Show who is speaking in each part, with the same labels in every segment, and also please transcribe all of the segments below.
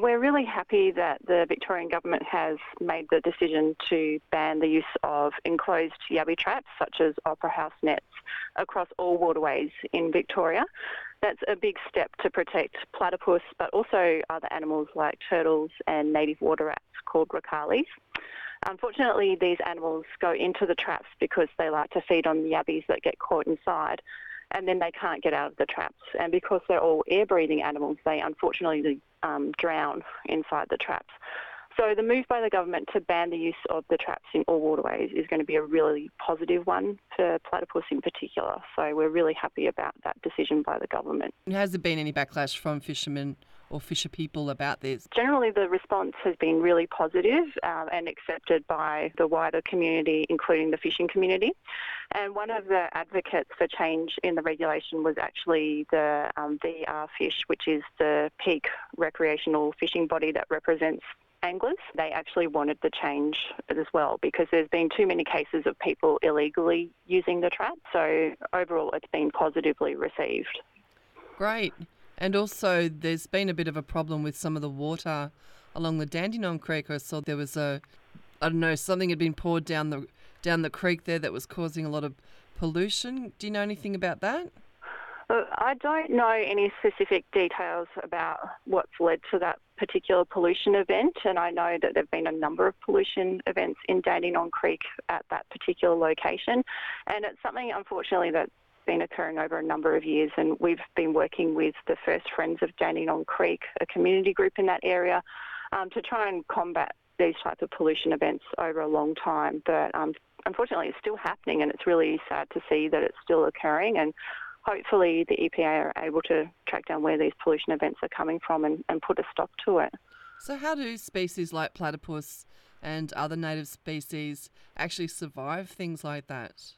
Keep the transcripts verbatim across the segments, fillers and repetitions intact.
Speaker 1: we're really happy that the Victorian Government has made the decision to ban the use of enclosed yabby traps, such as opera house nets, across all waterways in Victoria. That's a big step to protect platypus, but also other animals like turtles and native water rats called rakalis. Unfortunately, these animals go into the traps because they like to feed on the yabbies that get caught inside, and then they can't get out of the traps. And because they're all air-breathing animals, they unfortunately um, drown inside the traps. So the move by the government to ban the use of the traps in all waterways is going to be a really positive one for platypus in particular. So we're really happy about that decision by the government.
Speaker 2: Has there been any backlash from fishermen or fisher people about this?
Speaker 1: Generally, the response has been really positive um, and accepted by the wider community, including the fishing community. And one of the advocates for change in the regulation was actually the um, V R Fish, which is the peak recreational fishing body that represents anglers. They actually wanted the change as well because there's been too many cases of people illegally using the trap. So overall, it's been positively received.
Speaker 2: Great. And also, there's been a bit of a problem with some of the water along the Dandenong Creek. I saw there was a, I don't know, something had been poured down the down the creek there that was causing a lot of pollution. Do you know anything about that?
Speaker 1: Look, I don't know any specific details about what's led to that particular pollution event, and I know that there have been a number of pollution events in Dandenong Creek at that particular location, and it's something, unfortunately, that's been occurring over a number of years, and we've been working with the First Friends of Dandenong Creek, a community group in that area, um, to try and combat these types of pollution events over a long time. But um, unfortunately, it's still happening, and it's really sad to see that it's still occurring, and hopefully the E P A are able to track down where these pollution events are coming from and, and put a stop to it.
Speaker 2: So how do species like platypus and other native species actually survive things like that?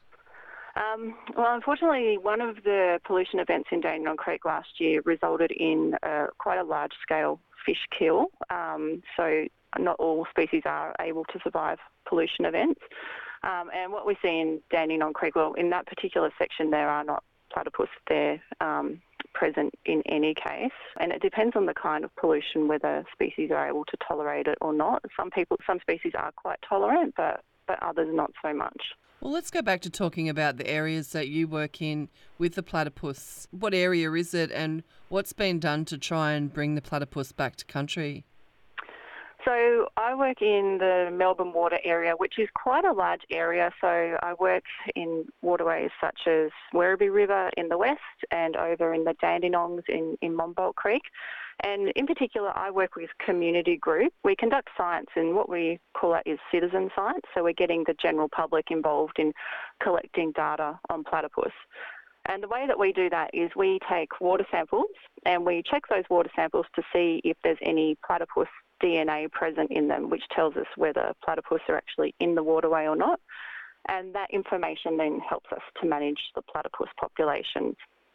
Speaker 1: Um, well, unfortunately, one of the pollution events in Dandenong Creek last year resulted in uh, quite a large-scale fish kill. Um, so not all species are able to survive pollution events. Um, and what we see in Dandenong Creek, well, in that particular section, there are not platypus there um, present in any case, and it depends on the kind of pollution whether species are able to tolerate it or not. Some people, some species are quite tolerant, but but others not so much.
Speaker 2: Well, let's go back to talking about the areas that you work in with the platypus. What area is it, and what's been done to try and bring the platypus back to country?
Speaker 1: So I work in the Melbourne water area, which is quite a large area. So I work in waterways such as Werribee River in the west and over in the Dandenongs in, in Monbolt Creek. And in particular, I work with community group. We conduct science, and what we call it is citizen science. So we're getting the general public involved in collecting data on platypus. And the way that we do that is we take water samples and we check those water samples to see if there's any platypus D N A present in them, which tells us whether platypus are actually in the waterway or not. And that information then helps us to manage the platypus populations.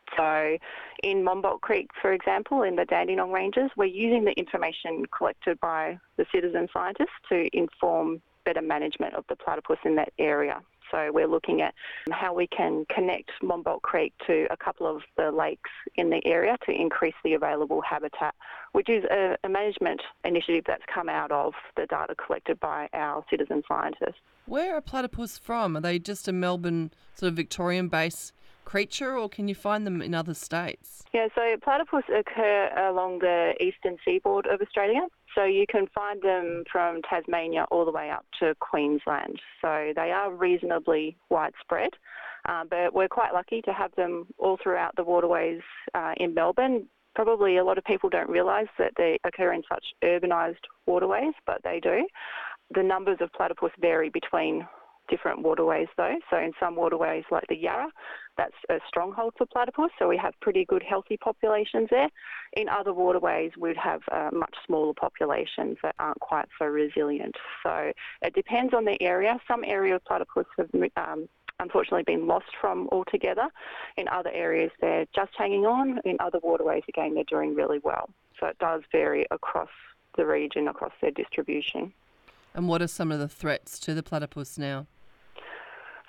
Speaker 1: So in Monbolt Creek, for example, in the Dandenong Ranges, we're using the information collected by the citizen scientists to inform better management of the platypus in that area. So we're looking at how we can connect Monbolt Creek to a couple of the lakes in the area to increase the available habitat, which is a, a management initiative that's come out of the data collected by our citizen scientists.
Speaker 2: Where are platypus from? Are they just a Melbourne sort of Victorian-based creature, or can you find them in other states?
Speaker 1: Yeah, so platypus occur along the eastern seaboard of Australia. So you can find them from Tasmania all the way up to Queensland. So they are reasonably widespread, uh, but we're quite lucky to have them all throughout the waterways uh, in Melbourne. Probably a lot of people don't realise that they occur in such urbanised waterways, but they do. The numbers of platypus vary between different waterways though. So in some waterways like the Yarra, that's a stronghold for platypus, so we have pretty good healthy populations there. In other waterways, we'd have uh, much smaller populations that aren't quite so resilient. So it depends on the area. Some areas of platypus have um, unfortunately been lost from altogether. In other areas, they're just hanging on. In other waterways, again, they're doing really well. So it does vary across the region, across their distribution.
Speaker 2: And what are some of the threats to the platypus now?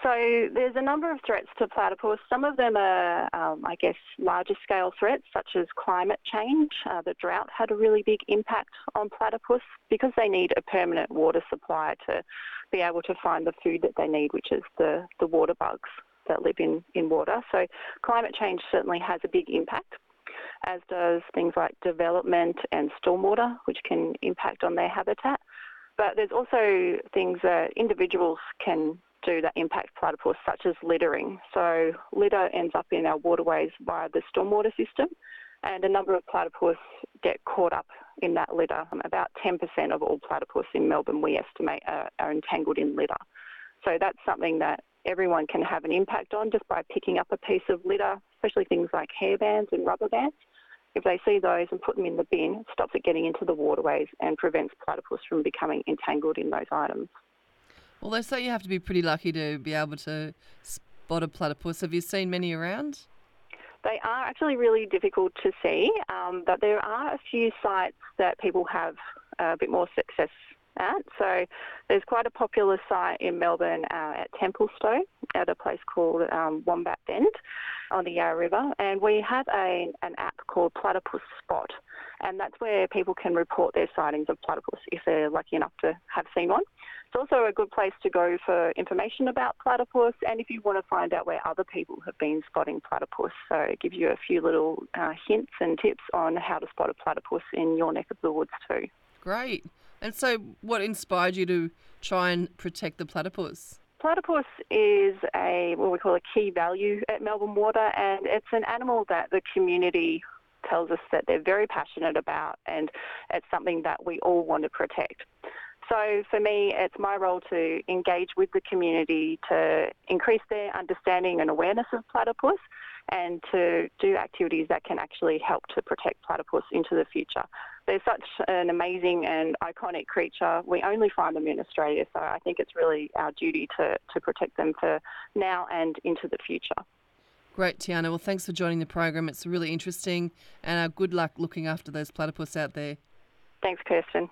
Speaker 1: So there's a number of threats to platypus. Some of them are, um, I guess, larger scale threats, such as climate change. Uh, the drought had a really big impact on platypus because they need a permanent water supply to be able to find the food that they need, which is the, the water bugs that live in, in water. So climate change certainly has a big impact, as does things like development and stormwater, which can impact on their habitat. But there's also things that individuals can do that impact platypus, such as littering. So litter ends up in our waterways via the stormwater system, and a number of platypus get caught up in that litter. Um, about ten percent of all platypus in Melbourne, we estimate, are, are entangled in litter. So that's something that everyone can have an impact on just by picking up a piece of litter, especially things like hairbands and rubber bands. If they see those and put them in the bin, it stops it getting into the waterways and prevents platypus from becoming entangled in those items.
Speaker 2: Well, they say you have to be pretty lucky to be able to spot a platypus. Have you seen many around?
Speaker 1: They are actually really difficult to see, um, but there are a few sites that people have a bit more success at. So there's quite a popular site in Melbourne uh, at Templestowe at a place called um, Wombat Bend on the Yarra River, and we have a, an app called Platypus Spot, and that's where people can report their sightings of platypus if they're lucky enough to have seen one. It's also a good place to go for information about platypus, and if you want to find out where other people have been spotting platypus. So it gives you a few little uh, hints and tips on how to spot a platypus in your neck of the woods too.
Speaker 2: Great. And so what inspired you to try and protect the platypus?
Speaker 1: Platypus is a what we call a key value at Melbourne Water, and it's an animal that the community tells us that they're very passionate about, and it's something that we all want to protect. So for me, it's my role to engage with the community to increase their understanding and awareness of platypus, and to do activities that can actually help to protect platypus into the future. They're such an amazing and iconic creature. We only find them in Australia, so I think it's really our duty to, to protect them for now and into the future.
Speaker 2: Great, Tiana. Well, thanks for joining the program. It's really interesting, and uh, good luck looking after those platypus out there.
Speaker 1: Thanks, Kirsten.